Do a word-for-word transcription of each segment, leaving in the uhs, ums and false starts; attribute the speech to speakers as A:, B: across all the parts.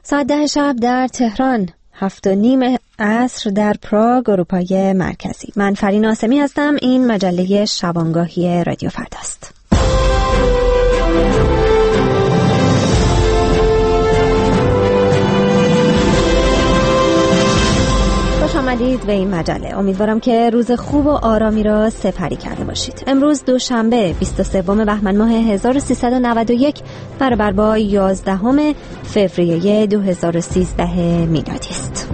A: ساعت ده شب در تهران، هفت و نیم عصر در پراگ، اروپای مرکزی. من فرین آسمی هستم. این مجله شبانگاهی رادیو فرداست. خوش آمدید به این مجله. امیدوارم که روز خوب و آرامی را سپری کرده باشید. امروز دوشنبه بیست و سوم بهمن ماه هزار و سیصد و نود و یک برابر با یازدهم فوریه دو هزار و سیزده میلادی است.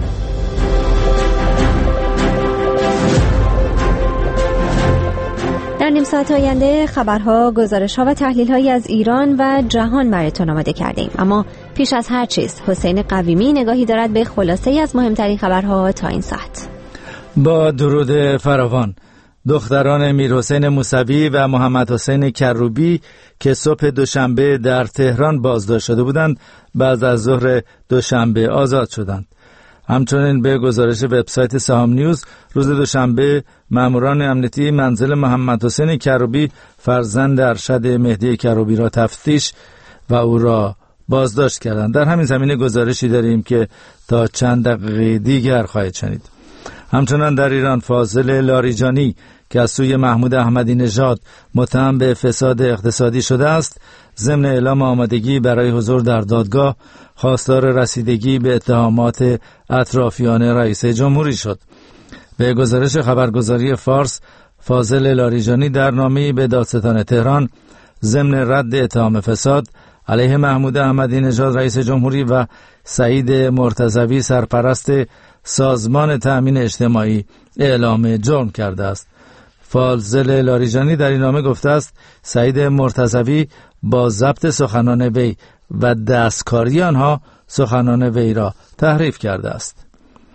A: در نیم ساعت آینده خبرها، گزارش‌ها و تحلیل‌هایی از ایران و جهان براتون آماده کردیم. اما پیش از هر چیز حسین قویمی نگاهی دارد به خلاصه‌ای از مهمترین خبرها تا این ساعت.
B: با درود فراوان، دختران میرحسین موسوی و محمد حسین کروبی که صبح دوشنبه در تهران بازداشت شده بودند، بعد از ظهر دوشنبه آزاد شدند. همچنین به گزارش وبسایت سهام نیوز، روز دوشنبه ماموران امنیتی منزل محمد حسین کروبی فرزند ارشد مهدی کروبی را تفتیش و او را بازداشت کردند. در همین زمینه گزارشی داریم که تا چند دقیقه دیگر خواهید شنید. همچنان در ایران، فاضل لاریجانی که از سوی محمود احمدی نژاد متهم به فساد اقتصادی شده است، ضمن اعلام آمادگی برای حضور در دادگاه خواستار رسیدگی به اتهامات اطرافیان رئیس جمهوری شد. به گزارش خبرگزاری فارس، فاضل لاریجانی در نامه‌ای به دادستان تهران ضمن رد اتهام فساد علیه محمود احمدی نژاد رئیس جمهوری و سعید مرتضوی سرپرست سازمان تأمین اجتماعی اعلام جرم کرده است. فاضل لاریجانی در این نامه گفته است سعید مرتضوی با ضبط سخنان وی و دستکاری آنها سخنان وی را تحریف کرده است.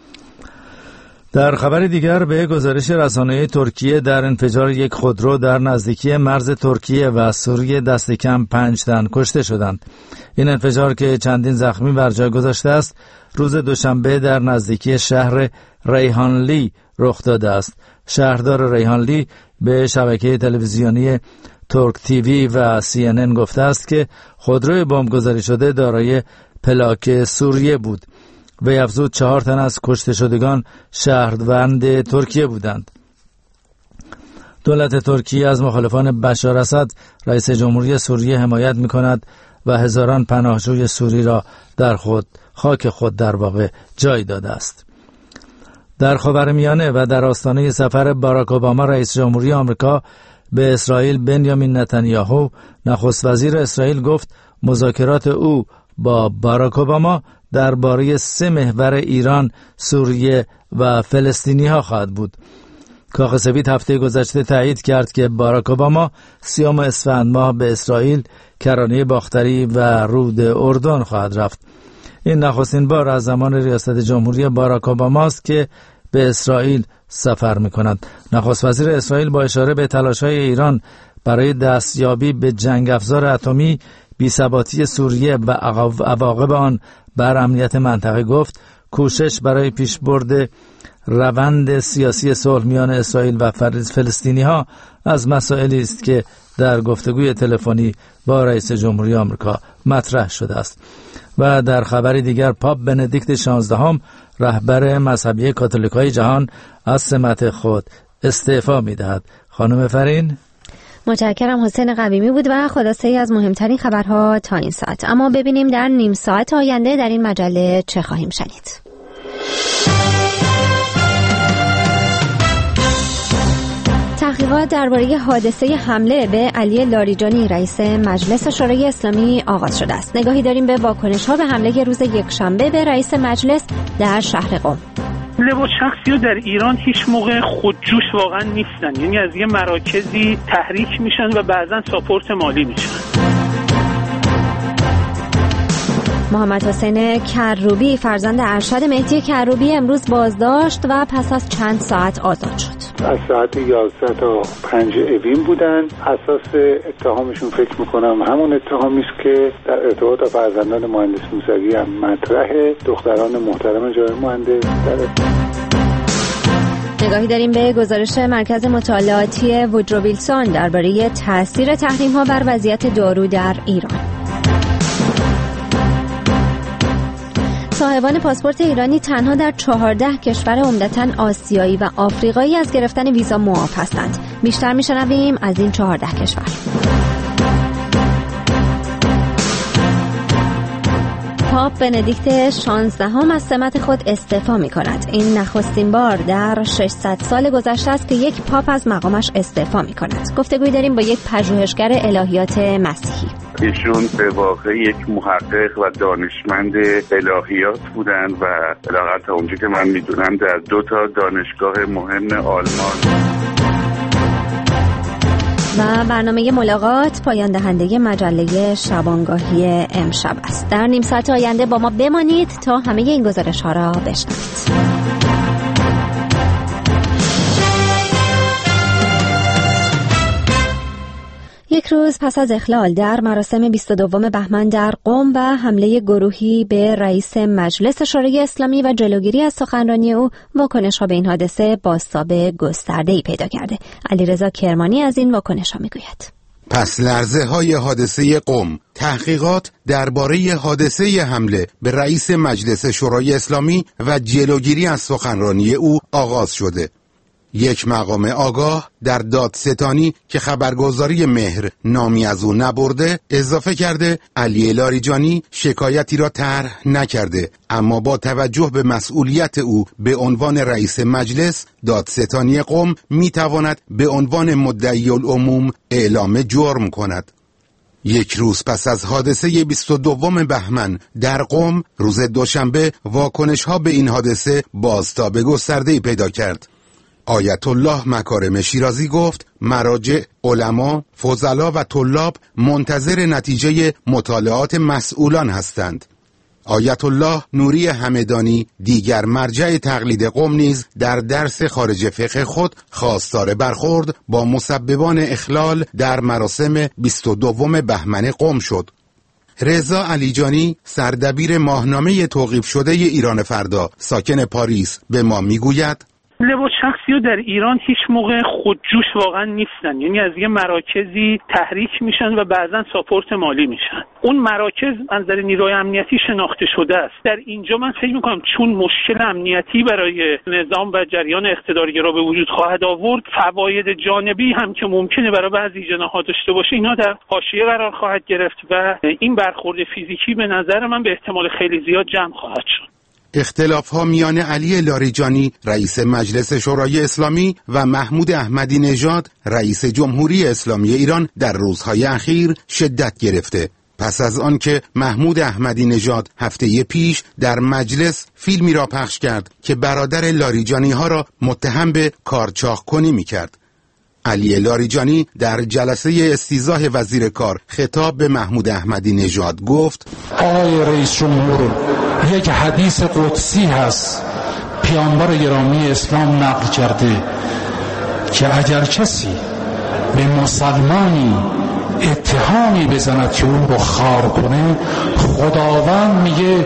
B: در خبر دیگر، به گزارش رسانه‌ای ترکیه، در انفجار یک خودرو در نزدیکی مرز ترکیه و سوریه دست کم پنج تن کشته شدند. این انفجار که چندین زخمی بر جای گذاشته است، روز دوشنبه در نزدیکی شهر ریحانلی رخ داده است. شهردار ریحانلی به شبکه تلویزیونی ترک تیوی و سی ان ان گفته است که خودروی بمبگذاری شده دارای پلاک سوریه بود. وی افزود چهار تن از کشته شدگان شهروند ترکیه بودند. دولت ترکیه از مخالفان بشار اسد رئیس جمهوری سوریه حمایت می‌کند و هزاران پناهجوی سوری را در خود خاک خود در واقع جای داده است. در خاورمیانه و در آستانه سفر باراک اوباما رئیس جمهوری آمریکا به اسرائیل، بنیامین نتانیاهو نخست وزیر اسرائیل گفت مذاکرات او با باراک اوباما درباره سه محور ایران، سوریه و فلسطینی ها خواهد بود. کاخ سفید هفته گذشته تایید کرد که باراک اوباما سیوم اسفند ماه به اسرائیل، کرانه باختری و رود اردن خواهد رفت. این نخستین بار از زمان ریاست جمهوری باراک اوباما است که به اسرائیل سفر می‌کند. نخست وزیر اسرائیل با اشاره به تلاش‌های ایران برای دستیابی به جنگ افزار اتمی، بی‌ثباتی سوریه و عواقب آن بر امنیت منطقه گفت کوشش برای پیشبرد روند سیاسی صلح میان اسرائیل و فلسطینی‌ها از مسائلی است که در گفتگوی تلفنی با رئیس جمهوری آمریکا مطرح شده است. و در خبری دیگر، پاپ بندیکت شانزدهم رهبر مذهبی کاتولیکای جهان از سمت خود استعفا می‌دهد. خانم فرین،
A: متشکرم. حسین قویمی بود و خلاصه‌ای از مهمترین خبرها تا این ساعت. اما ببینیم در نیم ساعت آینده در این مجله چه خواهیم شنید. تحقیقات درباره حادثه حمله به علی لاریجانی رئیس مجلس شورای اسلامی آغاز شده است. نگاهی داریم به واکنش‌ها به حمله روز یکشنبه به رئیس مجلس در شهر قم.
C: لباس شخصی ها در ایران هیچ موقع خودجوش واقعا نیستن، یعنی از یه مراکزی تحریک میشن و بعضا ساپورت مالی میشن.
A: محمد حسین کروبی فرزند ارشد مهدی کروبی امروز بازداشت و پس از چند ساعت آزاد شد.
D: از ساعت یازده تا پنج اوین بودن. اساس اتهامشون فکر میکنم همون اتهامی است که در ارتباط با فرزندان مهندس موسوی هم مطرحه، دختران محترم جای مهندس.
A: نگاهی داریم به گزارش مرکز مطالعاتی وودرو ویلسون درباره تاثیر تحریم‌ها بر وضعیت دارو در ایران. صاحبان پاسپورت ایرانی تنها در چهارده کشور عمدتاً آسیایی و آفریقایی از گرفتن ویزا معاف هستند. بیشتر میشنویم از این چهارده کشور. پاپ بندیکت شانزدهم از سمت خود استعفا می کند. این نخستین بار در ششصد سال گذشته است که یک پاپ از مقامش استعفا می کند. گفتگوی داریم با یک پژوهشگر الهیات مسیحی.
E: ایشون به واقع یک محقق و دانشمند الهیات بودند و علاوه تا اونجا که من میدونم در دو تا دانشگاه مهم آلمان.
A: و برنامه ملاقات پایان دهنده مجله شبانگاهی امشب است. در نیم ساعت آینده با ما بمانید تا همه این گزارش ها را بشنوید. یک روز پس از اخلال در مراسم بیست و دوم بهمن در قم و حمله گروهی به رئیس مجلس شورای اسلامی و جلوگیری از سخنرانی او، واکنش‌ها به این حادثه بازتاب گسترده‌ای پیدا کرده. علیرضا کرمانی از این واکنش‌ها میگوید.
F: پس لرزه های حادثه قم، تحقیقات درباره حادثه حمله به رئیس مجلس شورای اسلامی و جلوگیری از سخنرانی او آغاز شده. یک مقام آگاه در دادستانی که خبرگزاری مهر نامی از او نبرده اضافه کرده علی لاریجانی شکایتی را طرح نکرده، اما با توجه به مسئولیت او به عنوان رئیس مجلس، دادستانی قم میتواند به عنوان مدعی العموم اعلام جرم کند. یک روز پس از حادثه بیست و دوم بهمن در قم، روز دوشنبه واکنش ها به این حادثه بازتاب گسترده‌ای پیدا کرد. آیت الله مکارم شیرازی گفت مراجع، علما، فضلا و طلاب منتظر نتیجه مطالعات مسئولان هستند. آیت الله نوری همدانی، دیگر مرجع تقلید قم، نیز در درس خارج فقه خود خواستار برخورد با مسببان اخلال در مراسم بیست و دوم بهمن قم شد. رضا علیجانی، سردبیر ماهنامه توقیف شده ایران فردا، ساکن پاریس، به ما میگوید
C: لباس شخصی ها در ایران هیچ موقع خودجوش واقعا نیستن، یعنی از یه مراکزی تحریک میشن و بعضا ساپورت مالی میشن. اون مراکز از نظر نیروی امنیتی شناخته شده است. در اینجا من فکر میکنم چون مشکل امنیتی برای نظام و جریان اقتدارگرا به وجود خواهد آورد، فواید جانبی هم که ممکنه برای بعضی جناحات داشته باشه اینا در حاشیه قرار خواهد گرفت و این برخورد فیزیکی به نظر من به احتمال خیلی زیاد جمع خواهد شد.
F: اختلاف‌ها میان علی لاریجانی رئیس مجلس شورای اسلامی و محمود احمدی نژاد رئیس جمهوری اسلامی ایران در روزهای اخیر شدت گرفته. پس از آنکه محمود احمدی نژاد هفته پیش در مجلس فیلمی را پخش کرد که برادر لاریجانی ها را متهم به کارچاخ کنی می‌کرد. علی لاریجانی در جلسه استیضاح وزیر کار خطاب به محمود احمدی نژاد گفت
G: آقای رئیس جمهور، یک حدیث قدسی هست پیامبر گرامی اسلام نقل کرده که اگر کسی به مسلمانی اتهامی بزند که اون رو خار کنه، خداوند میگه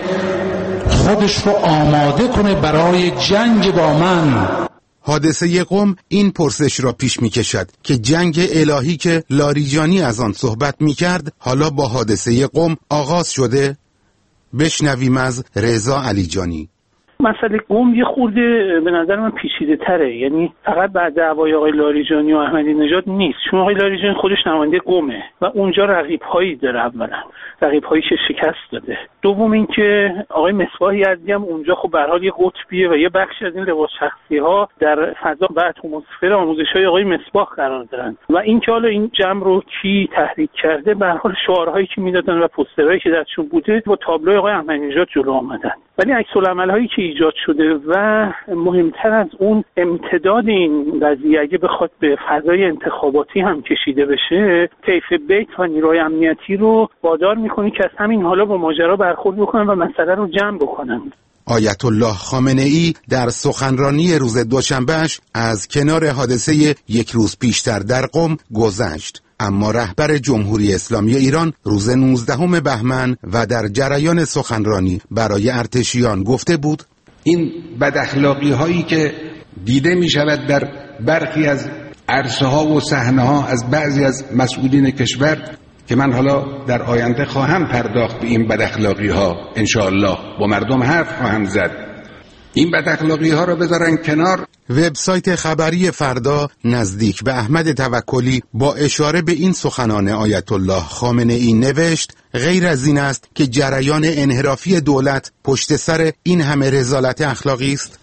G: خودش رو آماده کنه برای جنگ با من.
F: حادثه قم این پرسش را پیش می کشد که جنگ الهی که لاریجانی از آن صحبت می کرد حالا با حادثه قم آغاز شده؟ بشنویم از رضا علیجانی.
C: مسئله قم یه خورده به نظر من پیچیده تره، یعنی فقط بعد دعوای آقای لاریجانی و احمدی نژاد نیست، چون آقای لاریجانی خودش نماینده قمه و اونجا رقیب‌هایی داره. اولا رقیب‌هایی که شکست داده، دوم اینکه آقای مصباح یزدی هم اونجا خب به هر حال یه قطبیه و یه بخشی از این لباس شخصی‌ها در فضا و اتمسفر آموزش‌های آقای مصباح قرار دارن و اینکه حالا این جمع رو کی تحریک کرده، به هر حال شعارهایی که میدادن و پوسترهایی که درشون بوده با تابلوی آقای احمدی نژاد جلو آمدن. ولی عکس‌العمل‌هایی که ایجاد شده و مهمتر از اون امتداد این قضیه اگه بخواد به فضای انتخاباتی هم کشیده بشه، طیف بیت و نیروی امنیتی رو وادار میکنه که از همین حالا با ماجرا برخورد بکنن و مسئله رو جمع بکنن.
F: آیت الله خامنه ای در سخنرانی روز دوشنبهش از کنار حادثه یک روز پیشتر در قم گذشت، اما رهبر جمهوری اسلامی ایران روز نوزدهم بهمن و در جریان سخنرانی برای ارتشیان گفته بود
H: این بد اخلاقی هایی که دیده می شود در برخی از عرصه ها و صحنه ها از بعضی از مسئولین کشور که من حالا در آینده خواهم پرداخت به این بداخلاقی ها، انشاءالله با مردم حرف خواهم زد. این بداخلاقی ها رو بذارن کنار.
F: وبسایت خبری فردا نزدیک به احمد توکلی با اشاره به این سخنان آیت الله خامنه ای نوشت: غیر از این است که جریان انحرافی دولت پشت سر این همه رذالت اخلاقی است.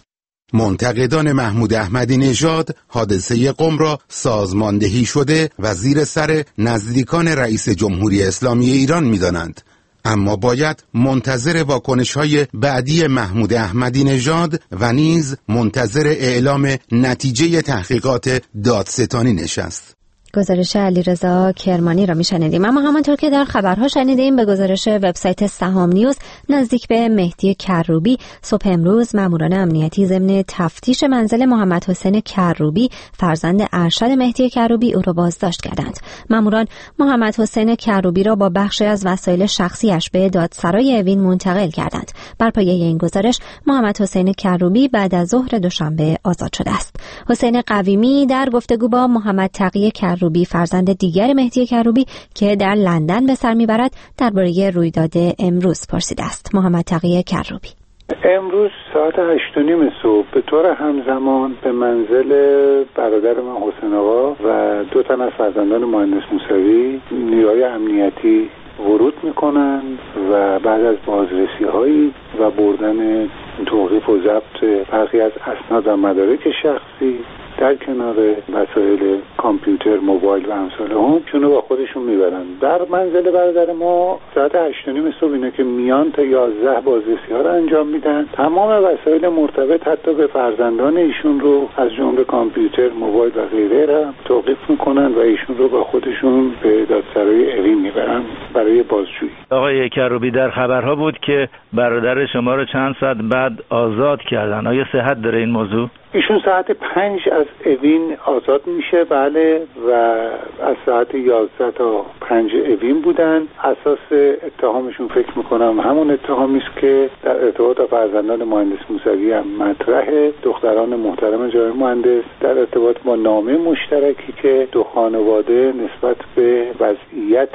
F: منتقدان محمود احمدی نژاد حادثه قم را سازماندهی شده و زیر سر نزدیکان رئیس جمهوری اسلامی ایران می‌دانند. اما باید منتظر واکنش‌های بعدی محمود احمدی نژاد و نیز منتظر اعلام نتیجه تحقیقات دادستانی نشست.
A: گزارش علیرضا کرمانی را میشنیدیم. اما همانطور که در خبرها شنیدیم، به گزارش وبسایت سهام نیوز، نزدیک به مهدی کروبی صبح امروز ماموران امنیتی ضمن تفتیش منزل محمد حسین کروبی فرزند ارشد مهدی کروبی او را بازداشت کردند. ماموران محمد حسین کروبی را با بخشی از وسایل شخصیش به دادسرای اوین منتقل کردند. بر پایه این گزارش محمد حسین کروبی بعد از ظهر دوشنبه آزاد شده است. حسین قویمی در گفتگو با محمد تقی کروبی فرزند دیگر مهدی کروبی که در لندن به سر میبرد درباره رویداد امروز پرسیده است. محمد تقی کروبی:
D: امروز ساعت هشت و نیم صبح به طور همزمان به منزل برادر من حسین آقا و دو تن از فرزندان مهندس موسوی نیروهای امنیتی ورود میکنن و بعد از بازرسی هایی و بردن توقیف و ضبط برخی از اسناد و مدارک شخصی در کنار وسایل کامپیوتر، موبایل و امثال هم چونو با خودشون میبرن. در منزل برادر ما ساعت هشت و نیم صبح اینا که میان تا یازده بازرسی ها رو انجام میدن. تمام وسایل مرتبط حتی به فرزندان ایشون رو از جمله کامپیوتر، موبایل و غیره را توقیف میکنن و ایشون رو با خودشون به دادسرای اوین میبرن برای بازجویی.
B: آقای کروبی، در خبرها بود که برادر شما رو چند ساعت بعد آزاد کردن. آیا صحت داره این موضوع؟
D: ایشون ساعت پنج از اوین آزاد میشه، بله، و از ساعت یازده تا پنج اوین بودن. اساس اتهامشون فکر میکنم همون اتهامی است که در ارتباط با فرزندان مهندس موسوی هم مطرحه، دختران محترم جناب مهندس، در ارتباط با نامه مشترکی که دو خانواده نسبت به وضعیت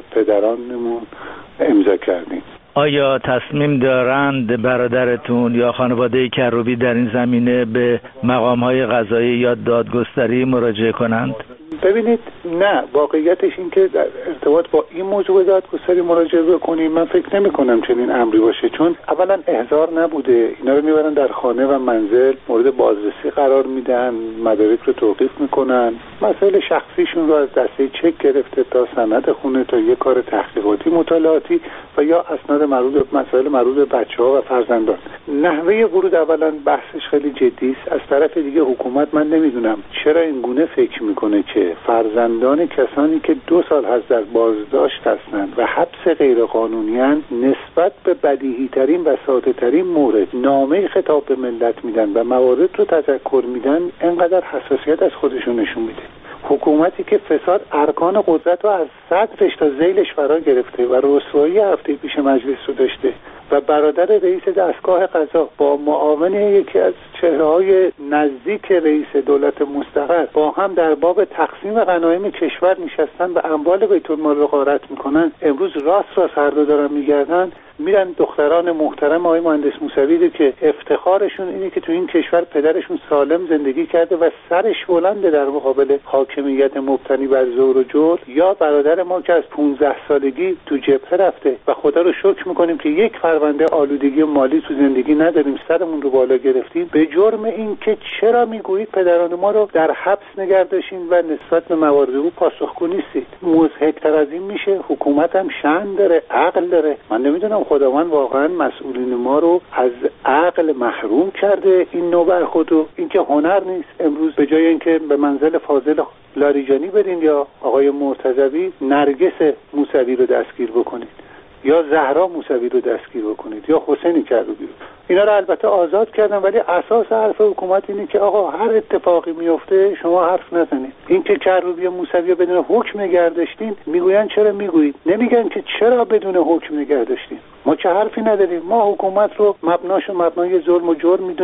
D: پدرانمون امضا کردیم.
B: آیا تصمیم دارند برادرتون یا خانواده کروبی در این زمینه به مقام‌های قضایی یا دادگستری مراجعه کنند؟
D: ببینید، نه، واقعیتش این که در ارتباط با این موضوع به دادگستری مراجعه بکنیم من فکر نمی کنم چنین امری باشه، چون اولا احضار نبوده. اینا رو میبرن در خانه و منزل، مورد بازرسی قرار میدن، مدارک رو توقیف میکنن، مسائل شخصیشون رو از دسته چک گرفته تا سند خونه تا یک کار تحقیقاتی مطالعاتی و یا اسناد مربوط به مسائل مربوط به بچه‌ها و فرزندان. نحوه ورود اولا بحثش خیلی جدی است. از طرف دیگه حکومت من نمیدونم چرا این گونه فکر میکنه که فرزندان کسانی که دو سال هست در بازداشت هستند و حبس غیرقانونیان نسبت به بدیهی ترین و ساده ترین مورد نامه خطاب به ملت میدن و موارد رو تذکر میدن، انقدر حساسیت از خودشون نشون میده. حکومتی که فساد ارکان قدرت رو از صدرش تا ذیلش فرا گرفته و رسوایی هفته پیش مجلس رو داشته و برادر رئیس دستگاه قضا با معاون یکی از چهره‌های نزدیک رئیس دولت مستقر با هم در باب تقسیم غنایم کشور نشستن و اموال بیت المال رو غارت میکنن، امروز راست راست هر دو دارن میگردن، میرن دختران محترم آقای مهندس موسوی که افتخارشون اینه که تو این کشور پدرشون سالم زندگی کرده و سرش بلنده در مقابل حاکمیت مبتنی بر زور و جور، یا برادر ما که از پانزده سالگی تو جبهه رفته و خدا رو شکر میکنیم که یک پرونده آلودگی مالی تو زندگی نداریم، سرمون رو بالا گرفتیم، به جرم این که چرا میگویید پدران ما رو در حبس نگه داشتین و نسبت به موارد او پاسخگو نیستید. مضحک‌تر از این میشه. حکومت هم شأن داره، عقل داره. من نمیدونم خداوند واقعا مسئولین ما رو از عقل محروم کرده این نوع برخورد رو. این که هنر نیست. امروز به جای اینکه به منزل فاضل لاریجانی برین یا آقای مرتضوی نرگس موسوی رو دستگیر بکنید یا زهرا موسوی رو دستگیر بکنید یا حسین کروبی رو، اینا رو البته آزاد کردن، ولی اساس حرف حکومت اینه که آقا هر اتفاقی میفته شما حرف نزنید. این که کروبی و موسوی بدون حکم نگه داشتین، میگوین چرا میگویید؟ نمیگن که چرا بدون حکم نگه داشتین. ما چه حرفی نداریم. ما حکومت رو مبناش و مبنای ظلم و جرم میدونیم.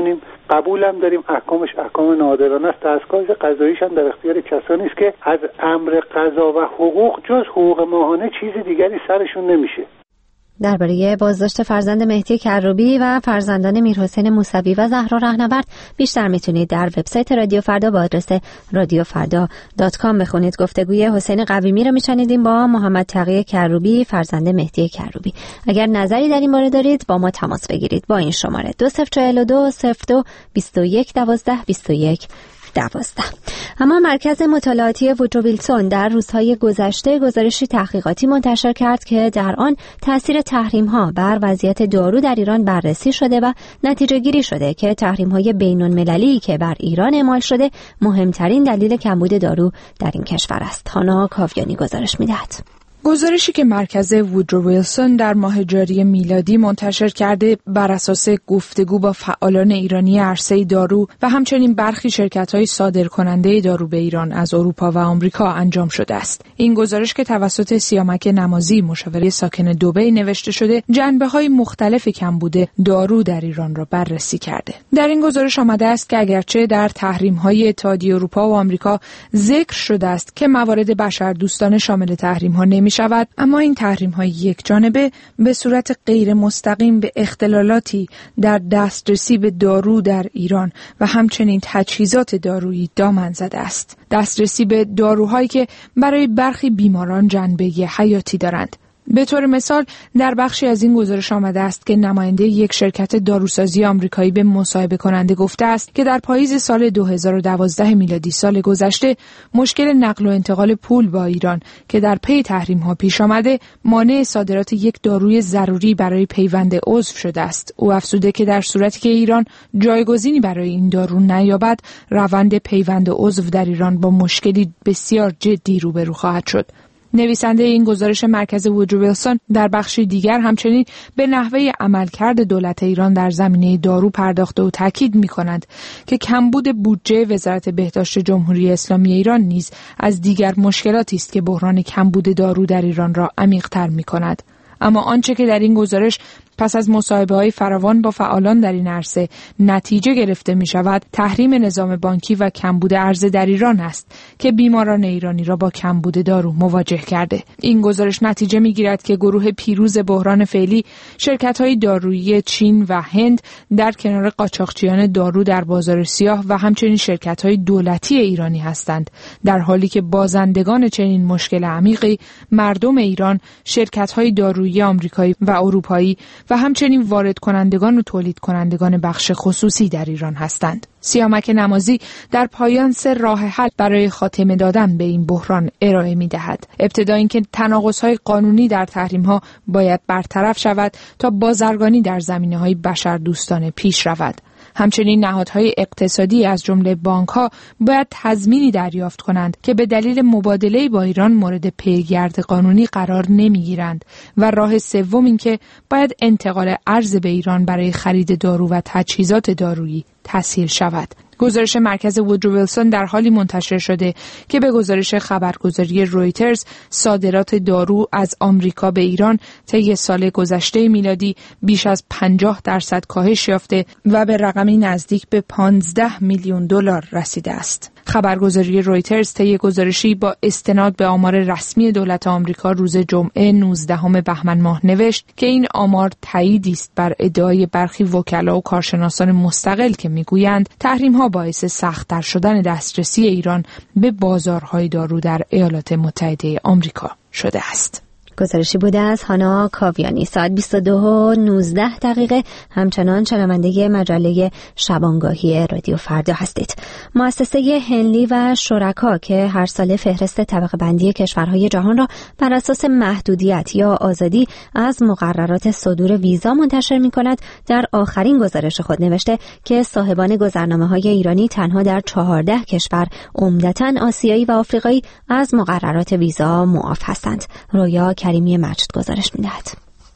D: قبولم داریم احکامش احکام ناعادلانه است. دستگاه قضاییش هم در اختیار کسانی است که از امر قضا و حقوق جز حقوق ماهانه چیز دیگری سرشون نمیشه.
A: درباره بازداشت فرزند مهدی کروبی و فرزندان میرحسین موسوی و زهرا رهنورد بیشتر میتونید در وبسایت رادیو فردا با آدرس رادیو فردا دات کام بخونید. گفتگوی حسین قویمی رو میشنیدیم با محمد تقی کروبی فرزند مهدی کروبی. اگر نظری در این باره دارید با ما تماس بگیرید با این شماره دو صفر چهار دو صفر دو بیست و یک دوازده بیست و یک دوازده. اما مرکز مطالعاتی وودرو ویلسون در روزهای گذشته گزارشی تحقیقاتی منتشر کرد که در آن تأثیر تحریم‌ها بر وضعیت دارو در ایران بررسی شده و نتیجه گیری شده که تحریم‌های بین‌المللی که بر ایران اعمال شده مهمترین دلیل کمبود دارو در این کشور است. هانا کاویانی گزارش می‌دهد.
I: گزارشی که مرکز وودرو ویلسون در ماه جاری میلادی منتشر کرده بر اساس گفتگو با فعالان ایرانی عرصه دارو و همچنین برخی شرکت‌های صادرکننده دارو به ایران از اروپا و آمریکا انجام شده است. این گزارش که توسط سیامک نمازی مشاور ساکن دبی نوشته شده، جنبه‌های مختلف کمبود دارو در ایران را بررسی کرده. در این گزارش آمده است که اگرچه در تحریم‌های اتحادیه اروپا و آمریکا ذکر شده است که موارد بشردوستانه شامل تحریم‌ها نمی شود، اما این تحریم‌های یک جانبه به صورت غیر مستقیم به اختلالاتی در دسترسی به دارو در ایران و همچنین تجهیزات دارویی دامن زده است. دسترسی به داروهایی که برای برخی بیماران جنبه حیاتی دارند. به طور مثال در بخشی از این گزارش آمده است که نماینده یک شرکت داروسازی آمریکایی به مصاحبه کننده گفته است که در پاییز سال دو هزار و دوازده میلادی سال گذشته مشکل نقل و انتقال پول با ایران که در پی تحریم‌ها پیش آمده مانع صادرات یک داروی ضروری برای پیوند عضو شده است. او افزوده که در صورتی که ایران جایگزینی برای این دارو نیابد، روند پیوند عضو در ایران با مشکلی بسیار جدی روبرو خواهد شد. نویسنده این گزارش مرکز وودرو ویلسون در بخشی دیگر همچنین به نحوه عملکرد دولت ایران در زمینه دارو پرداخته و تاکید می‌کند که کمبود بودجه وزارت بهداشت جمهوری اسلامی ایران نیز از دیگر مشکلاتی است که بحران کمبود دارو در ایران را عمیق‌تر می‌کند. اما آنچه که در این گزارش پس از مصاحبه‌های فراوان با فعالان در این عرصه نتیجه گرفته می‌شود، تحریم نظام بانکی و کمبود عرضه در ایران است که بیماران ایرانی را با کمبود دارو مواجه کرده. این گزارش نتیجه می‌گیرد که گروه پیروز بحران فعلی شرکت‌های دارویی چین و هند در کنار قاچاقچیان دارو در بازار سیاه و همچنین شرکت‌های دولتی ایرانی هستند، در حالی که بازندگان چنین مشکل عمیقی مردم ایران، شرکت‌های دارویی آمریکایی و اروپایی و همچنین وارد کنندگان و تولید کنندگان بخش خصوصی در ایران هستند. سیامک نمازی در پایان سه راه حل برای خاتمه دادن به این بحران ارائه می‌دهد. ابتدا اینکه تناقض‌های قانونی در تحریم‌ها باید برطرف شود تا بازرگانی در زمینه‌های بشردوستانه پیش رود. همچنین نهادهای اقتصادی از جمله بانک‌ها باید تضمینی دریافت کنند که به دلیل مبادله با ایران مورد پیگرد قانونی قرار نمی‌گیرند و راه سوم این که باید انتقال ارز به ایران برای خرید دارو و تجهیزات دارویی تسهیل شود. گزارش مرکز وودرو ویلسون در حالی منتشر شده که به گزارش خبرگزاری رویترز صادرات دارو از آمریکا به ایران طی سال گذشته میلادی بیش از پنجاه درصد کاهش یافته و به رقمی نزدیک به پانزده میلیون دلار رسیده است. خبرگزاری رویترز طی گزارشی با استناد به آمار رسمی دولت آمریکا روز جمعه نوزدهم بهمن ماه نوشت که این آمار تاییدی است بر ادعای برخی وکلا و کارشناسان مستقل که میگویند تحریم‌ها باعث سخت‌تر شدن دسترسی ایران به بازارهای دارو در ایالات متحده آمریکا شده است.
A: گزارشی بوده از هانا کاویانی. ساعت بیست و دو و نوزده دقیقه همچنان شنونده مجله شبانگاهی رادیو فردا هستید. مؤسسه هنلی و شرکا که هر ساله فهرست طبقه بندی کشورهای جهان را بر اساس محدودیت یا آزادی از مقررات صدور ویزا منتشر می کند، در آخرین گزارش خود نوشته که صاحبان گذرنامه‌های ایرانی تنها در چهارده کشور عمدتاً آسیایی و آفریقایی از مقررات ویزا معاف هستند. رویا کریمی مجد گزارش می‌دهد.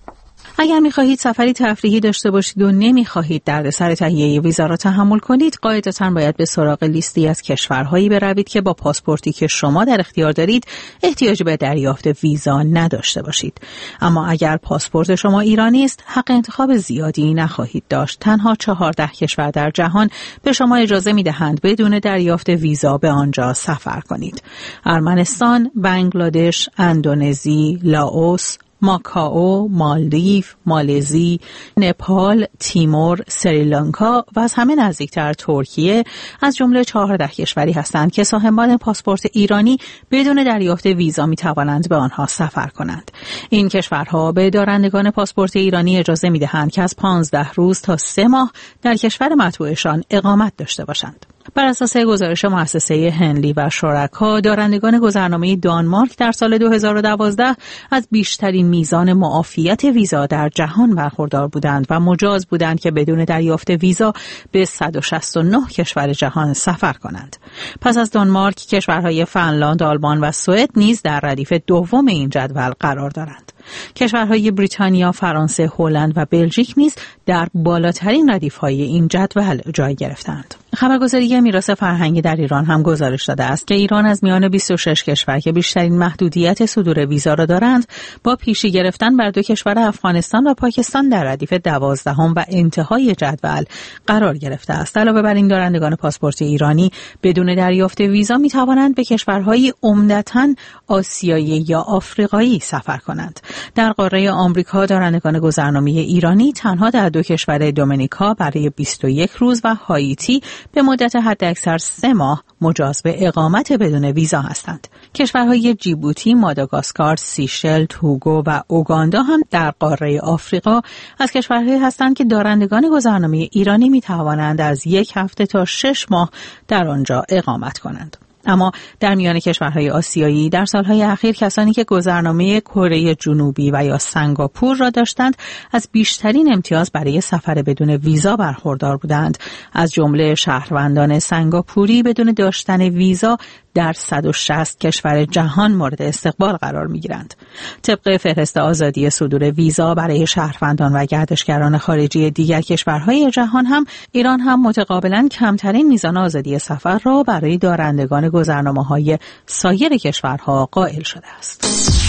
J: اگر می‌خواهید سفری تفریحی داشته باشید و نمی‌خواهید دردسر تهیه ویزا را تحمل کنید، قاعدتاً باید به سراغ لیستی از کشورهایی بروید که با پاسپورتی که شما در اختیار دارید احتیاج به دریافت ویزا نداشته باشید. اما اگر پاسپورت شما ایرانی است، حق انتخاب زیادی نخواهید داشت. تنها چهارده کشور در جهان به شما اجازه می‌دهند بدون دریافت ویزا به آنجا سفر کنید: ارمنستان، بنگلادش، اندونزی، لاوس، ماکائو، مالدیو، مالزی، نپال، تیمور، سریلانکا و از همه نزدیکتر ترکیه از جمله چهارده کشوری هستند که صاحبان پاسپورت ایرانی بدون دریافت ویزا می توانند به آنها سفر کنند. این کشورها به دارندگان پاسپورت ایرانی اجازه می دهند که از پانزده روز تا سه ماه در کشور مطبوعشان اقامت داشته باشند. بر اساس گزارش مؤسسه هنلی و شرکا، دارندگان گذرنامه دانمارک در سال دو هزار و دوازده از بیشترین میزان معافیت ویزا در جهان برخوردار بودند و مجاز بودند که بدون دریافت ویزا به صد و شصت و نه کشور جهان سفر کنند. پس از دانمارک، کشورهای فنلاند، آلمان و سوئد نیز در ردیف دوم این جدول قرار دارند. کشورهای بریتانیا، فرانسه، هلند و بلژیک نیز در بالاترین ردیف‌های این جدول جای گرفتند. خبرگزاری میراث فرهنگی در ایران هم گزارش داده است که ایران از میان بیست و شش کشور که بیشترین محدودیت صدور ویزا را دارند، با پیشی گرفتن بر دو کشور افغانستان و پاکستان در ردیف دوازدهم و انتهای جدول قرار گرفته است. علاوه بر این، دارندگان پاسپورت ایرانی بدون دریافت ویزا می توانند به کشورهای عمدتاً آسیایی یا آفریقایی سفر کنند. در قاره آمریکا، دارندگان گذرنامه ایرانی تنها در دو کشور دومینیکا برای بیست و یک روز و هایتی به مدت حداکثر سه ماه مجاز به اقامت بدون ویزا هستند. کشورهای جیبوتی، ماداگاسکار، سیشل، توگو و اوگاندا هم در قاره آفریقا از کشورهایی هستند که دارندگان گذرنامه ایرانی می توانند از یک هفته تا شش ماه در آنجا اقامت کنند. اما در میان کشورهای آسیایی در سالهای اخیر کسانی که گذرنامه کره جنوبی و یا سنگاپور را داشتند از بیشترین امتیاز برای سفر بدون ویزا برخوردار بودند. از جمله شهروندان سنگاپوری بدون داشتن ویزا در صد و شصت کشور جهان مورد استقبال قرار می‌گیرند. طبق فهرست آزادی صدور ویزا برای شهروندان و گردشگران خارجی دیگر کشورهای جهان هم ایران هم متقابلاً کمترین میزان آزادی سفر را برای دارندگان گذرنامه‌های سایر کشورها قائل شده است.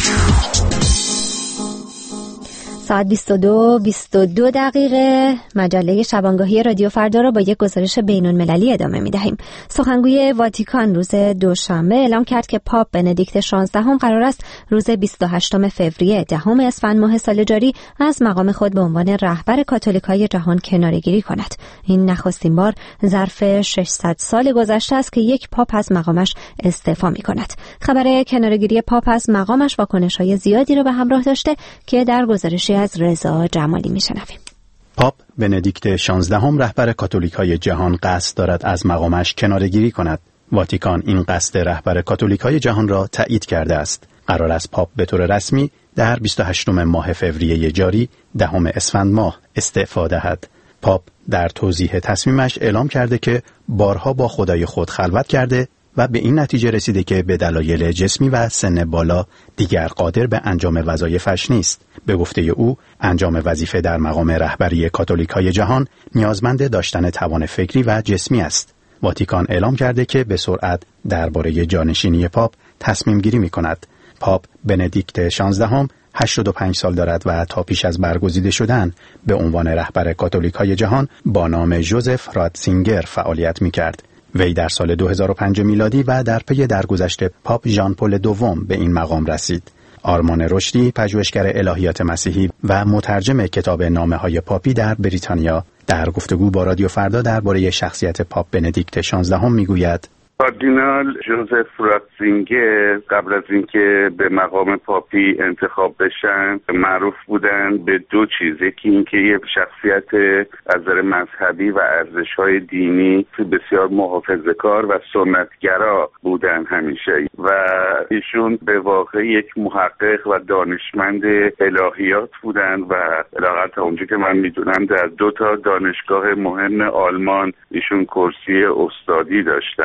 A: ساعت بیست و دو بیست و دو دقیقه مجله شبانگاهی رادیو فردا را با یک گزارش بین‌المللی ادامه می‌دهیم. سخنگوی واتیکان روز دوشنبه اعلام کرد که پاپ بندیکت شانزدهم قرار است روز بیست و هشتم فوریه دهم اسفند ماه سال جاری از مقام خود به عنوان رهبر کاتولیکای جهان کناره‌گیری کند. این نخستین بار ظرف ششصد سال گذشته است که یک پاپ از مقامش استعفا می‌کند. خبر کناره‌گیری پاپ از مقامش واکنش‌های زیادی را به همراه داشته که در گزارشی از رضا جمالی میشنویم.
K: پاپ بندیکت شانزدهم رهبر کاتولیکای جهان قصد دارد از مقامش کناره‌گیری کند. واتیکان این قصد رهبر کاتولیکای جهان را تایید کرده است. قرار است پاپ به طور رسمی در بیست و هشتم ماه فوریه جاری دهم اسفند ماه استعفا دهد. پاپ در توضیح تصمیمش اعلام کرده که بارها با خدای خود خلوت کرده و به این نتیجه رسیده که به دلایل جسمی و سن بالا دیگر قادر به انجام وظایفش نیست. به گفته او، انجام وظیفه در مقام رهبری کاتولیکای جهان نیازمند داشتن توان فکری و جسمی است. واتیکان اعلام کرده که به سرعت درباره جانشینی پاپ تصمیم گیری می کند. پاپ بندیکت شانزدهم هشتاد و پنج سال دارد و تا پیش از برگزیده شدن به عنوان رهبر کاتولیکای جهان با نام جوزف راتزینگر فعالیت می کرد. وی در سال دو هزار و پنج میلادی و در پی درگذشت پاپ ژان پل دوم به این مقام رسید. آرمان رشدی، پژوهشگر الهیات مسیحی و مترجم کتاب نامه‌های پاپی در بریتانیا، در گفتگو با رادیو فردا درباره شخصیت پاپ بندیکت شانزدهم میگوید:
E: کاردینال جوزف راتزینگر قبل از اینکه به مقام پاپی انتخاب بشن معروف بودن به دو چیز. یکی اینکه یه شخصیت از نظر مذهبی و ارزش‌های دینی بسیار محافظه‌کار و سنتگرا بودن همیشه و ایشون به واقع یک محقق و دانشمند الهیات بودن و علاوه بر اونجا که من میدونم در دو تا دانشگاه مهم آلمان ایشون کرسی استادی داشتن.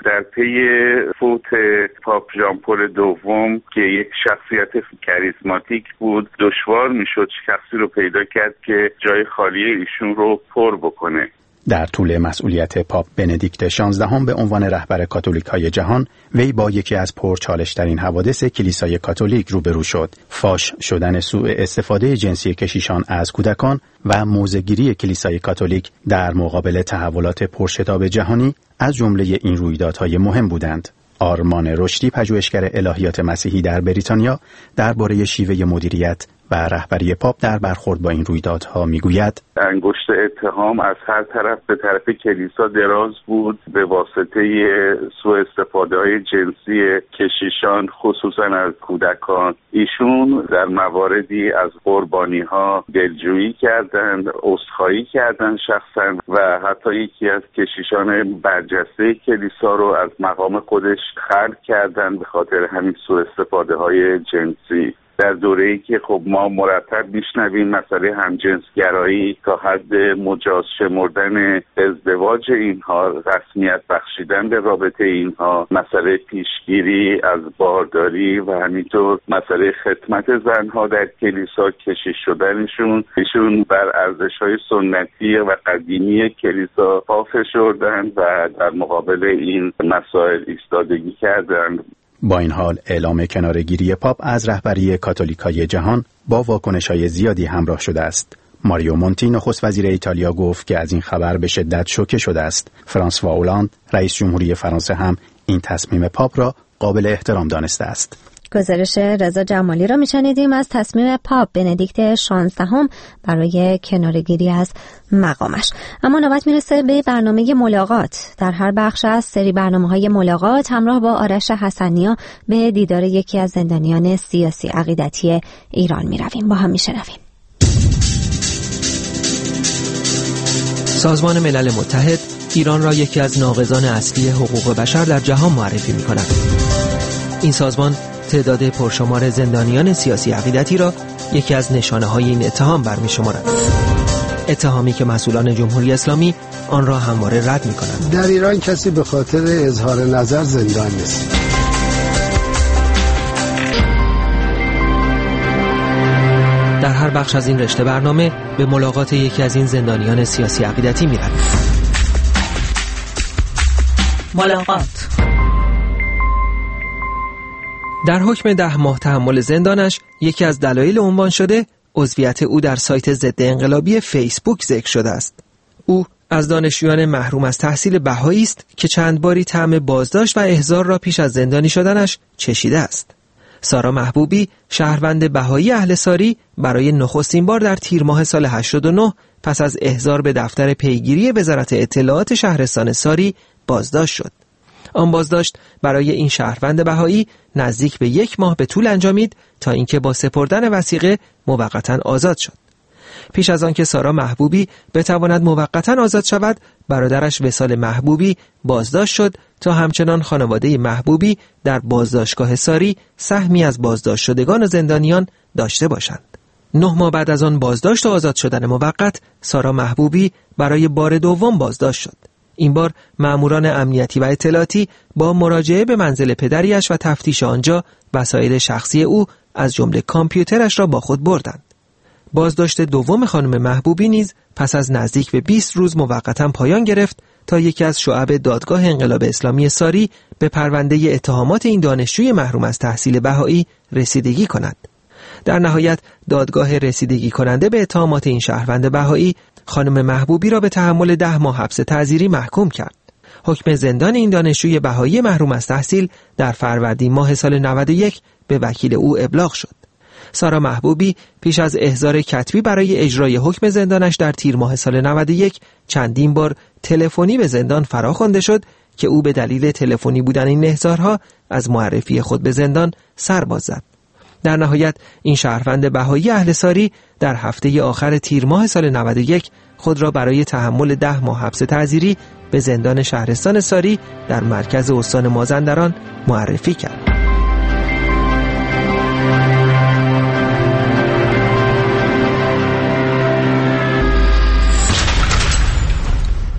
E: در پی فوت پاپ ژان پل دوم که یک شخصیت کریزماتیک بود، دشوار میشد شخصی رو پیدا کرد که جای خالی ایشون رو پر بکنه.
K: در طول مسئولیت پاپ بندیکت شانزدهم به عنوان رهبر کاتولیک‌های جهان، وی با یکی از پرچالش‌ترین حوادث کلیسای کاتولیک روبرو شد: فاش شدن سوء استفاده جنسی کشیشان از کودکان و موضع‌گیری کلیسای کاتولیک در مقابل تحولات پرشتاب جهانی از جمله این رویدادهای مهم بودند. آرمان رشدی، پژوهشگر الهیات مسیحی در بریتانیا، درباره شیوه مدیریت و رهبری پاپ در برخورد با این رویدادها میگوید:
E: انگشت اتهام از هر طرف به طرف کلیسا دراز بود به واسطه سوء استفاده های جنسی کشیشان، خصوصا از کودکان. ایشون در مواردی از قربانی ها دلجویی کردند، عذرخواهی کردند شخصا، و حتی یکی از کشیشان برجسته کلیسا رو از مقام خودش خلع کردند به خاطر همین سوء استفاده های جنسی. در دوره‌ای که خب ما مرتب میشنویم مسئله همجنسگرایی تا حد مجاز شمردن ازدواج اینها، رسمیت بخشیدن به رابطه اینها، مسئله پیشگیری از بارداری و همینطور مسئله خدمت زنها در کلیسا، کشیش شدنشون، ایشون بر ارزش‌های سنتی و قدیمی کلیسا پا فشردند و در مقابل این مسائل ایستادگی کردند.
K: با این حال اعلام کناره‌گیری پاپ از رهبری کاتولیکای جهان با واکنش‌های زیادی همراه شده است. ماریو مونتی، نخست وزیر ایتالیا، گفت که از این خبر به شدت شوکه شده است. فرانسوا اولاند، رئیس جمهوری فرانسه، هم این تصمیم پاپ را قابل احترام دانسته است.
A: گزارش رضا جمالی را میشنیدیم از تصمیم پاپ بندیکت شانزدهم برای کناره‌گیری از مقامش. اما نوبت میرسه به برنامه ملاقات. در هر بخش از سری برنامه‌های ملاقات همراه با آرش حسنیا به دیدار یکی از زندانیان سیاسی عقیدتی ایران میرویم. با هم میشنویم.
L: سازمان ملل متحد ایران را یکی از ناقضان اصلی حقوق بشر در جهان معرفی می‌کند. این سازمان تعداد پرشمار زندانیان سیاسی عقیدتی را یکی از نشانه‌های این اتهام برمی‌شمارد. اتهامی که مسئولان جمهوری اسلامی آن را همواره رد می‌کنند.
M: در ایران کسی به خاطر اظهار نظر زندان نیست.
L: در هر بخش از این رشته برنامه به ملاقات یکی از این زندانیان سیاسی عقیدتی می‌رویم.
J: ملاقات.
L: در حکم ده ماه تحمل زندانش یکی از دلایل عنوان شده عضویت او در سایت ضد انقلابی فیسبوک ذکر شده است. او از دانشجویان محروم از تحصیل بهایی است که چند باری طعم بازداشت و احضار را پیش از زندانی شدنش چشیده است. سارا محبوبی، شهروند بهایی اهل ساری، برای نخستین بار در تیر ماه سال هشتاد و نه پس از احضار به دفتر پیگیری وزارت اطلاعات شهرستان ساری بازداشت شد. آن بازداشت برای این شهروند بهایی نزدیک به یک ماه به طول انجامید تا اینکه با سپردن وثیقه موقتا آزاد شد. پیش از آن که سارا محبوبی بتواند موقتا آزاد شود، برادرش وصال محبوبی بازداشت شد تا همچنان خانواده محبوبی در بازداشتگاه ساری سهمی از بازداشت شدگان و زندانیان داشته باشند. نه ماه بعد از آن بازداشت و آزاد شدن موقت، سارا محبوبی برای بار دوم بازداشت شد. این بار مأموران امنیتی و اطلاعاتی با مراجعه به منزل پدریش و تفتیش آنجا وسایل شخصی او از جمله کامپیوترش را با خود بردند. بازداشت دوم خانم محبوبی نیز پس از نزدیک به بیست روز موقتا پایان گرفت تا یکی از شعب دادگاه انقلاب اسلامی ساری به پرونده اتهامات این دانشجوی محروم از تحصیل بهایی رسیدگی کند. در نهایت دادگاه رسیدگی کننده به اتهامات این شهروند بهایی خانم محبوبی را به تحمل ده ماه حبس تعزیری محکوم کرد. حکم زندان این دانشجوی بهایی محروم از تحصیل در فروردین ماه سال نود و یک به وکیل او ابلاغ شد. سارا محبوبی پیش از احضار کتبی برای اجرای حکم زندانش در تیر ماه سال نود و یک چندین بار تلفنی به زندان فراخوانده شد که او به دلیل تلفنی بودن این احضارها از معرفی خود به زندان سر باز زد. در نهایت این شهروند بهایی اهل ساری در هفته آخر تیر ماه سال نود و یک خود را برای تحمل ده ماه حبس تعزیری به زندان شهرستان ساری در مرکز استان مازندران معرفی کرد.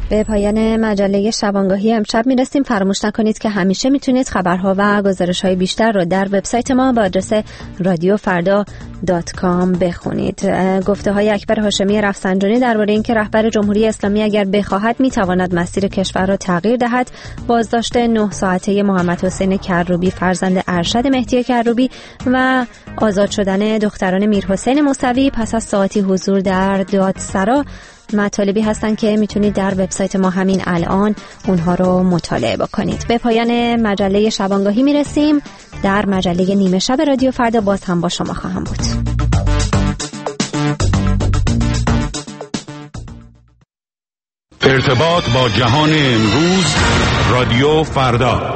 A: به پایان مجله شبانگاهی امشب میرسیم. فراموش نکنید که همیشه میتونید خبرها و گزارش‌های بیشتر رو در وبسایت ما با آدرس رادیو فردا دات کام بخونید. گفته های اکبر هاشمی رفسنجانی درباره اینکه رهبر جمهوری اسلامی اگر بخواهد میتواند مسیر کشور را تغییر دهد، بازداشت نه ساعته محمد حسین کروبی فرزند ارشد مهدی کروبی و آزاد شدن دختران میرحسین موسوی پس از ساعتی حضور در دادسرا مطالبی هستن که میتونید در وبسایت ما همین الان اونها رو مطالعه بکنید. به پایان مجله شبانگاهی میرسیم. در مجله نیمه شب رادیو فردا باز هم با شما خواهم بود.
N: ارتباط با جهان امروز، رادیو فردا.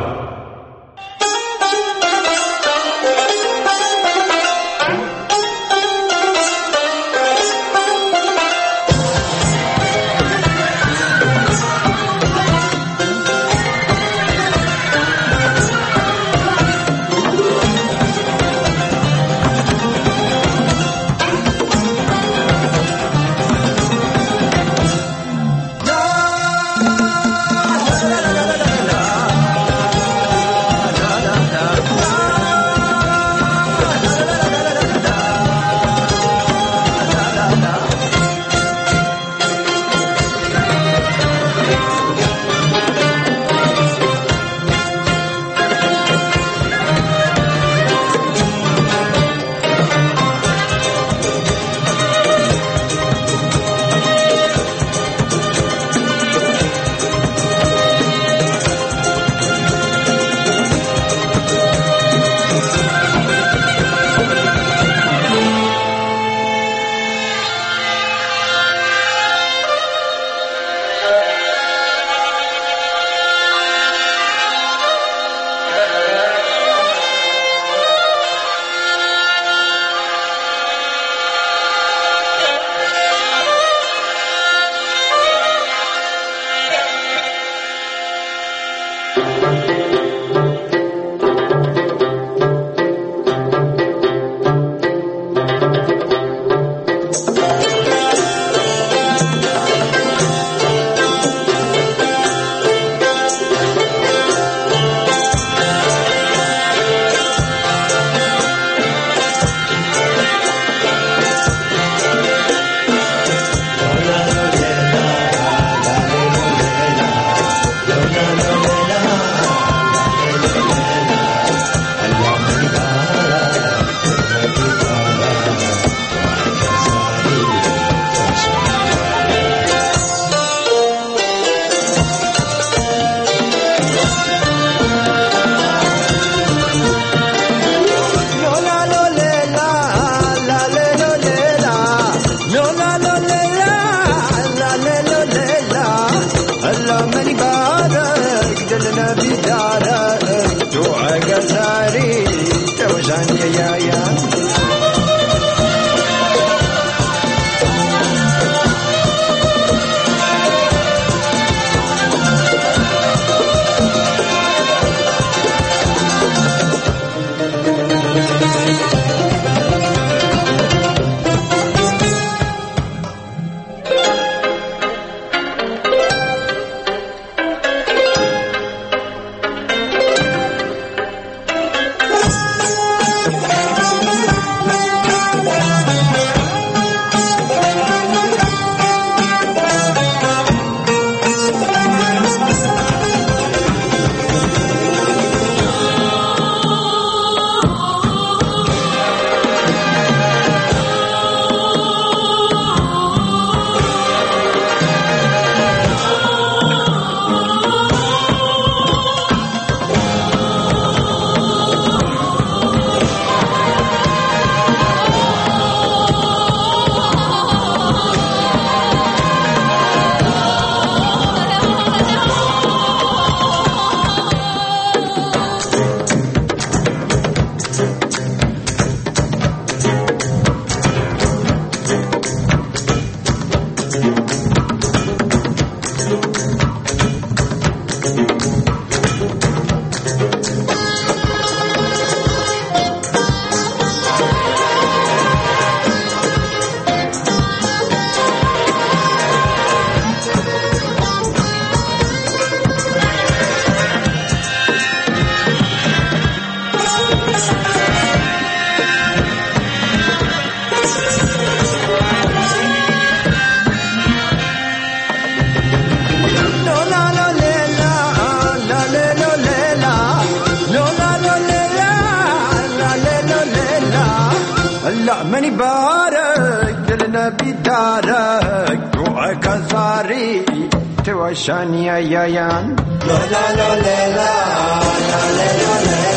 O: منی بارک دل نبی دارک دعا کزاری تو شانی آیان لا لا لا لا لا لا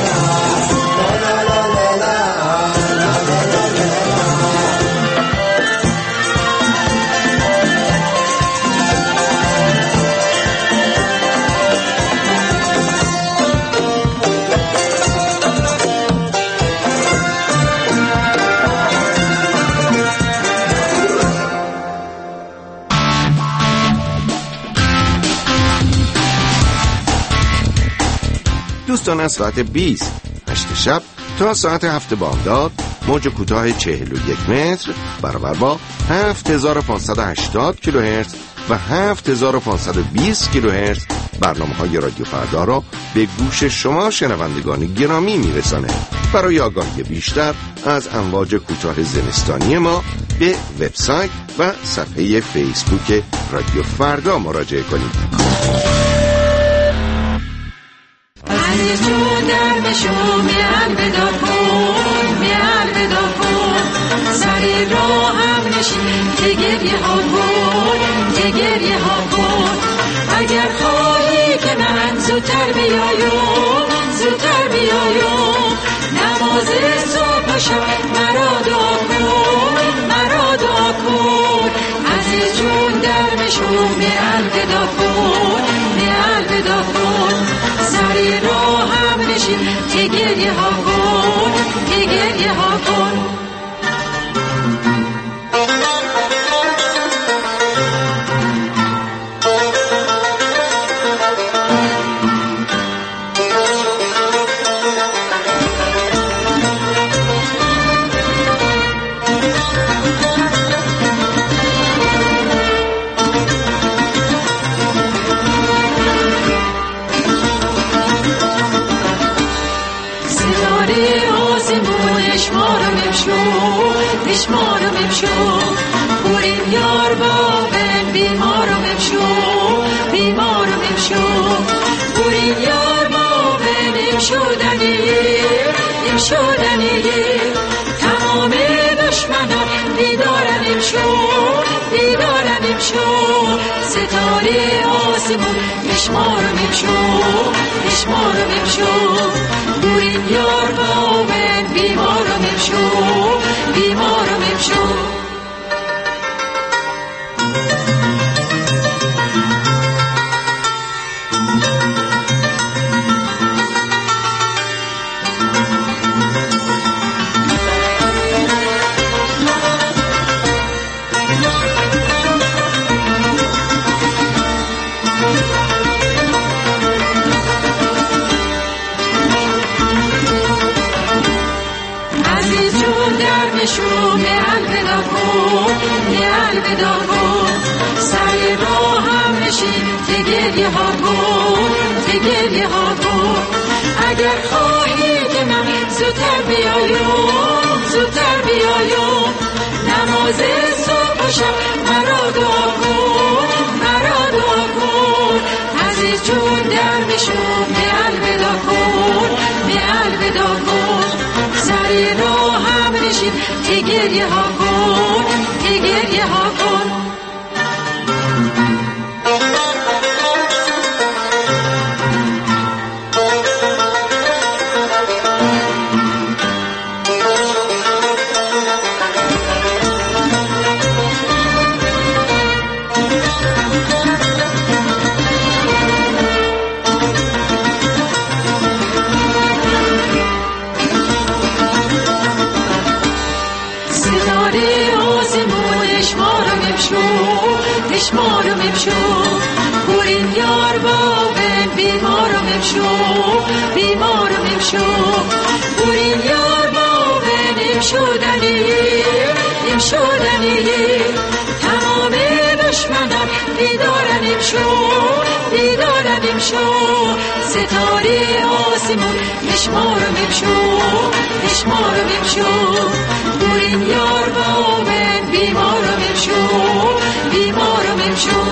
P: دوستان، از ساعت بیست هشت شب تا ساعت هفت بامداد موج کوتاه چهل و یک متر برابر با هفت هزار و پانصد و هشتاد کیلوهرتز و هفت هزار و پانصد و بیست کیلوهرتز برنامه های رادیو فردا را به گوش شما شنوندگان گرامی میرسانه. برای آگاهی بیشتر از امواج کوتاه زمستانی ما به وبسایت و صفحه فیسبوک رادیو فردا مراجعه کنید.
Q: عزیز جون در بشو میال بدا کن میال بدا کن سری راه هم نشین که گریه ها کن که گریه ها کن اگر خواهی که من زودتر بیایم زودتر بیایم نماز صبح شب مرا دعا کن مرا دعا کن عزیز جون در بشو میال بدا کن میال بدا کن سری راه هم نشین که گریه ها کن که گریه ها کن بیمارم امشو بریم یار با بن بیمارم امشو بیمارم امشو بریم یار با بن امشو دنیه امشو دنیه تمام دشمنان بیدارن امشو بیدارن امشو ستاره آسمون بیمارم امشو بیمارم امشو بریم یار با بن بیمارم امشو بیمارم امشو شو میال بدا کن میال بدا کن سری راه هم نشین که گریه ها کن که گریه ها کن اگر خواهی که من زودتر بیایم زودتر بیایم نماز صبح و شب مرا دعا کن مرا دعا کن عزیز جون در بشو میال بدا کن میال بدا کن سری راه هم نشین که گریه ها کن که گریه ها کن بیمارم امشو بریم یار با بن بیمارم امشو بیمارم امشو بریم یار با بن امشو دنیه امشو دنیه تمام دشمنان بیدارن امشو بیدارن امشو ستاره آسمون بیمارم امشو بیمارم امشو بریم یار با بن بیمارم امشو بیمارم امشو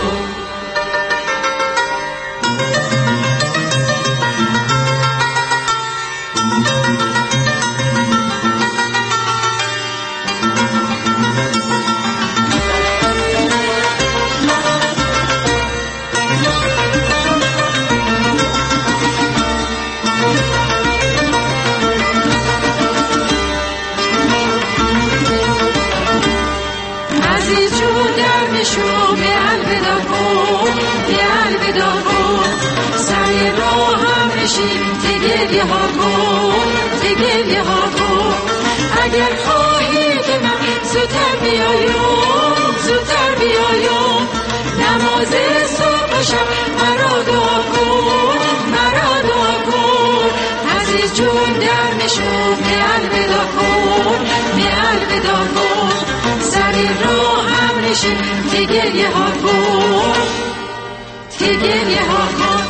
Q: الوداع کن بی الوداع کن سر راه هم نشین دیگه ها کن دیگه ها کن اگر خواهی که من زودتر بیایم زودتر بیایم نماز صبح شب مرا دعا کن مرا دعا کن عزیز جون در نشون بی الوداع کن بی الوداع کن سر راه هم نشین دیگه ها کن دیگه ها کن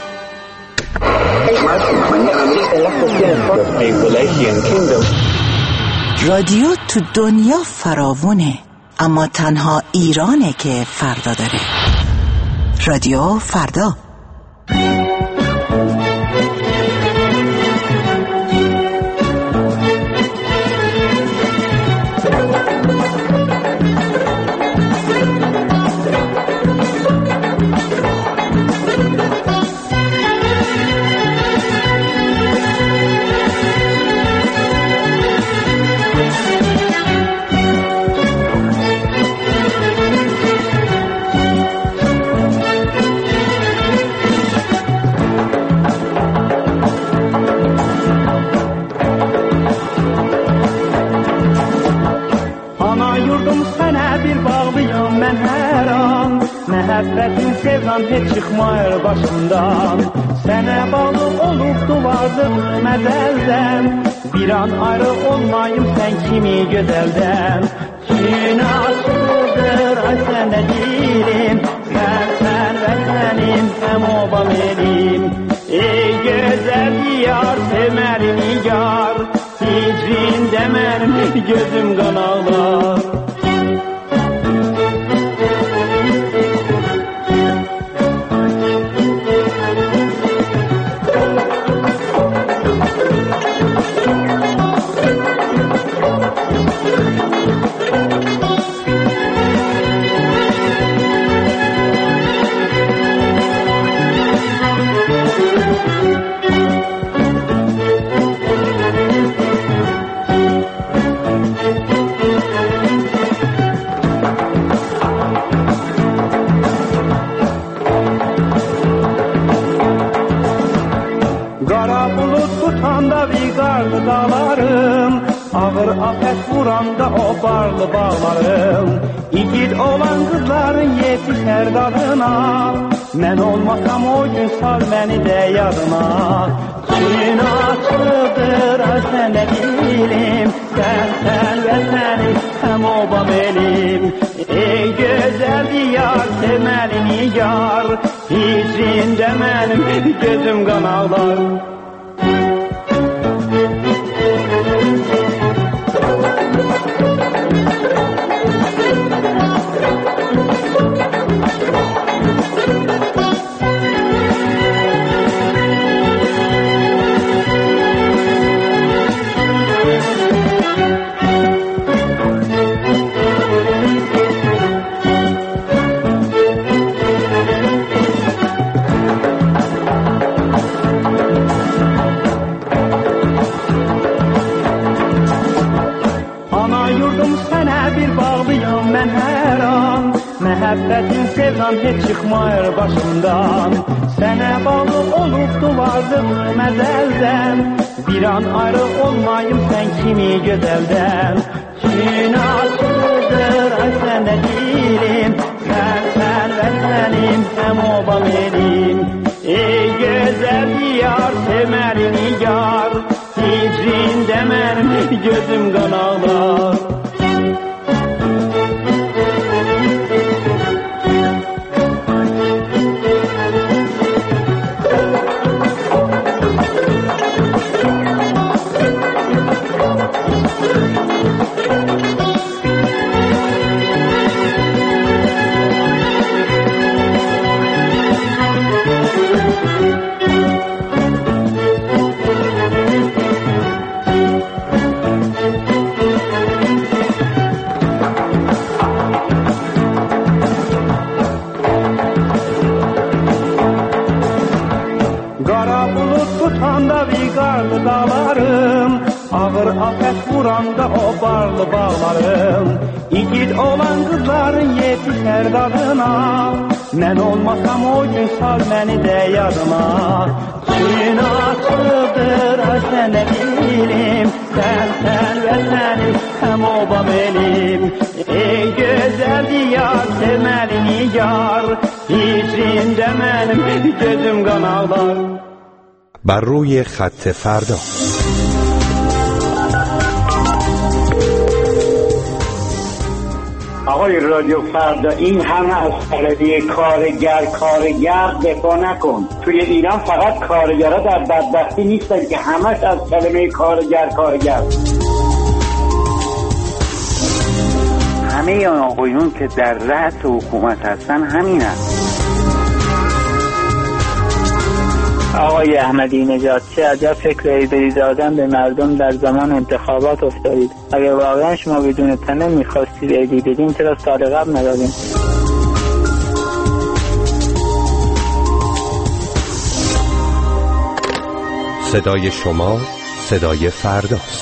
R: رادیو تو دنیا فراوونه اما تنها ایرانه که فردا داره. رادیو فردا.
S: Məhəbbətin sevdam heç çıxmayır başımdan Sənə bağlı olubdu varlıq məzəldən Bir an ayrı olmayım sən kimi gözəldən Gün açıldır ay sənə dilim Mən sən vətənim həm obam elim Ey gözəl diyar sevməli nigar Hicrində mənim gözüm qan ağlar dağlarım Ağır afət vuranda o barlı bağlarım İgid olan qızların yetişər dadına Mən olmasam o gün sal məni də yadına Gün açıldır sənə dilim Sən sən vətənim həm obam elim Ey gözəl diyar sevməli nigar Hicrində mənim gözüm qan ağlar Məhəbbətin sevdam heç çıxmayır başımdan Sənə bağlı olubdu varlıq məzəldən Bir an ayrı olmayım sən kimi gözəldən Gün açıldır ay sənə dilim Sən sən vətənim həm obam elim Ey gözəl diyar sevməli nigar Hicrində mənim gözüm qan ağlar Ağır afət vuranda o barlı bağların İgid olan qızların yetişər dadına Mən olmasam o gün sal məni də yadına Suyun açıldır sənə dilim Sən, sən və sənin həm obam elim Ey gözəl diyar, sevməli nigar Hiçində mənim gözüm qan ağlar
T: بر روی خط فردا
U: آقای رادیو فردا این همه از طلبی کارگر کارگر دفاع نکن. توی ایران فقط کارگرها در بدبختی نیستن که همش از کلمه کارگر کارگر. همه آقایون که در رأس حکومت هستن همین هست.
V: آقای احمدی نژاد چه عجب فکر ایدری دادن به مردم در زمان انتخابات افتادید. اگر واقعا شما بدون تنه میخواستید ایدی بدین چرا سال قبل ندادین؟
T: صدای شما صدای فرداست.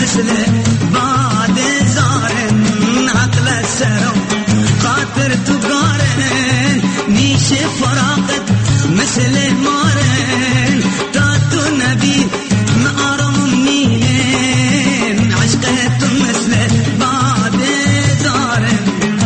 C: مثل باد زارن عقل سرم خاطر تو قارن نیش فراقت مثل مارن تا تو نبی معارم نیلن عشقت مثل باد زارن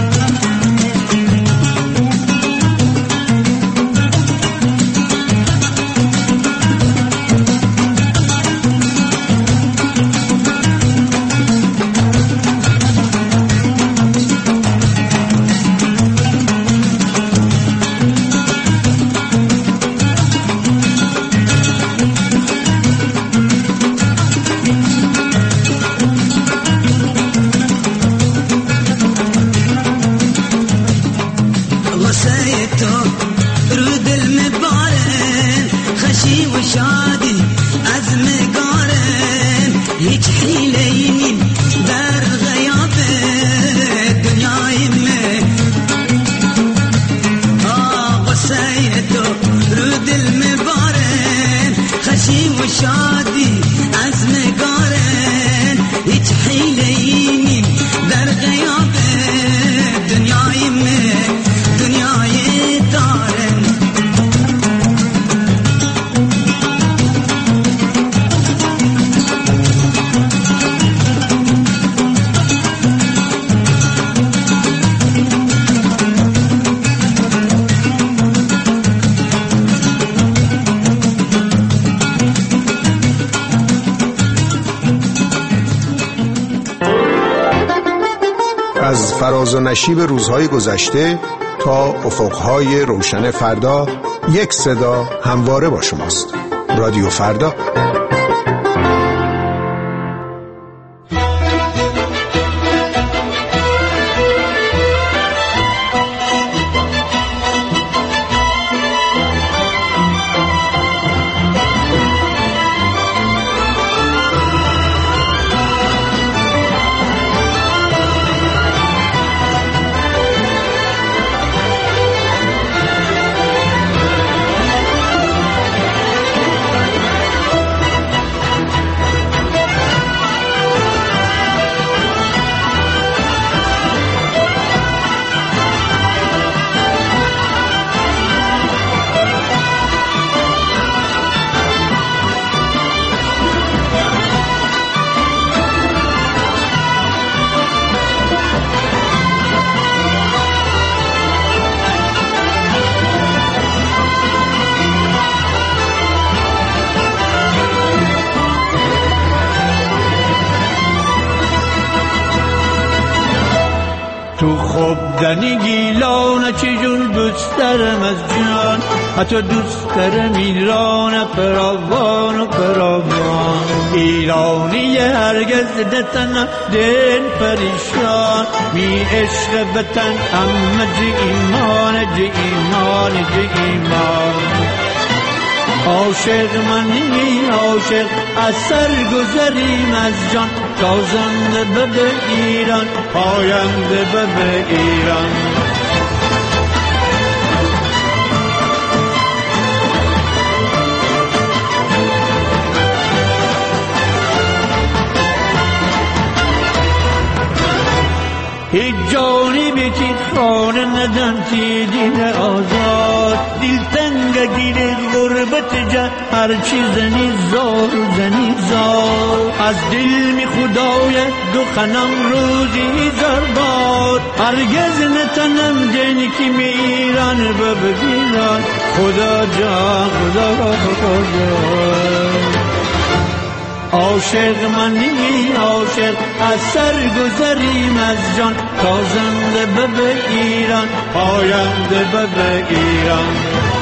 G: از فراز و نشیب روزهای گذشته تا افقهای روشن فردا، یک صدا همواره با شماست. رادیو فردا.
S: تو خوب دنی گیلانه چجور دوست دارم از جان، حتی دوست دارم ایران فراوان و فراوان. ایرانی هرگز دتن دل پریشان، می عشق بتن اما جی ایمان جی ایمان جی ایمان. عاشق منی عاشق از سر گذریم از جان، تازنده به به ایران پاینده به به ایران. هیچ جانی بیتی خانه ندن تی دین آزاد، دل تنگ گیره غربت جا هر چی زنی زار زنی زار. از دل می خدای دو خنم روزی زرباد، هرگز نتنم دنی که می ایران ببگیران. خدا جا خدا خدا عاشق منی عاشق از سر گذریم از جان، تازنده به به ایران پاینده به به ایران.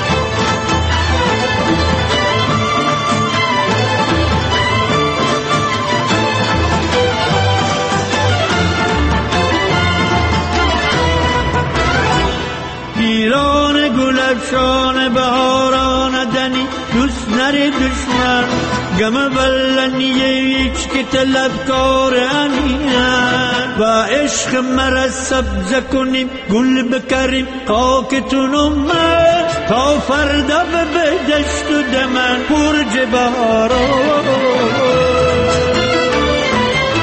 S: ایران گلفشان بهاران دنی، دوست نری دشمن گم بلنیه هیچ که طلبکار انیان. و عشق مرا سبز کنیم گل بکریم خاکتون من، تا فردا به بدشت و دمن برج بهاران.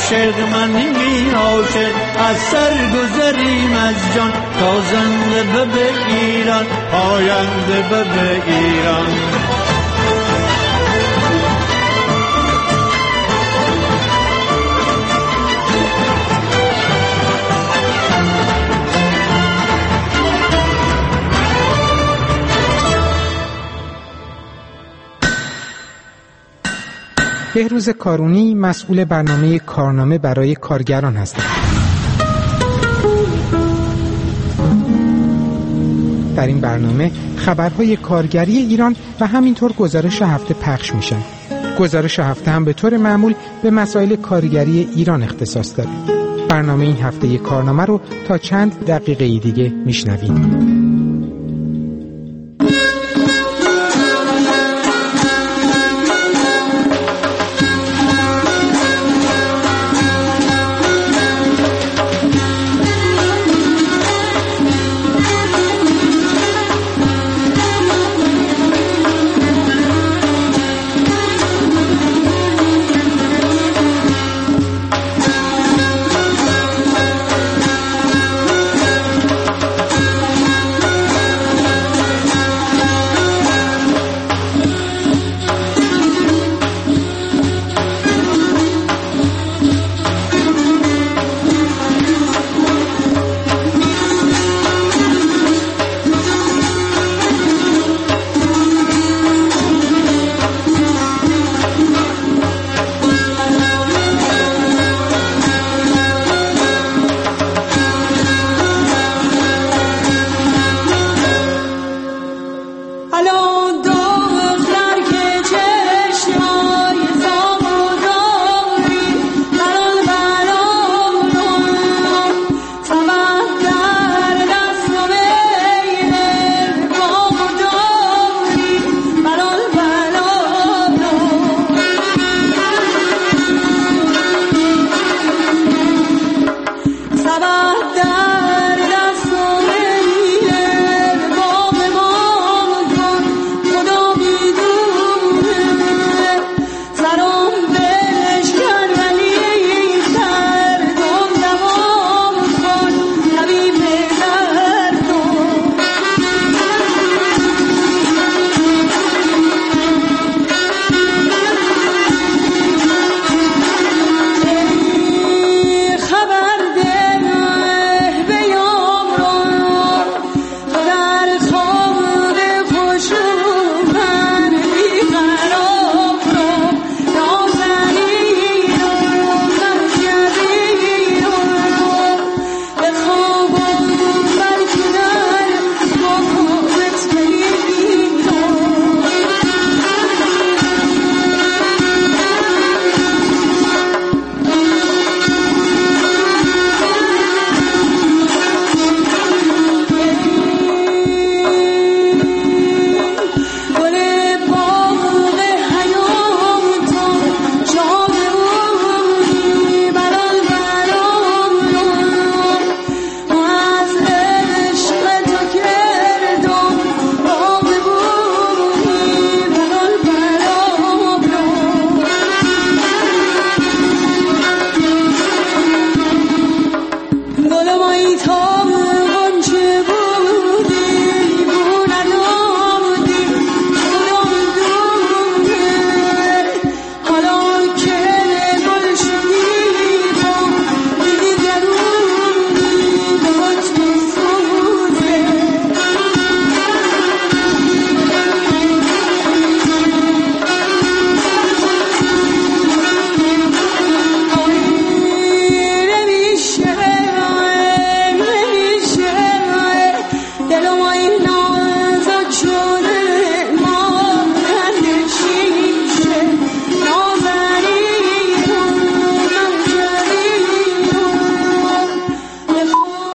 S: عاشق منی بی عاشق از سر گذریم از جان تازنده به به ایران پاینده به به ایران
F: بهروز کارونی مسئول برنامه کارنامه برای کارگران هستند. در این برنامه خبرهای کارگری ایران و همینطور گزارش هفته پخش میشن. گزارش هفته هم به طور معمول به مسائل کارگری ایران اختصاص داره. برنامه این هفته کارنامه رو تا چند دقیقه دیگه میشنوید.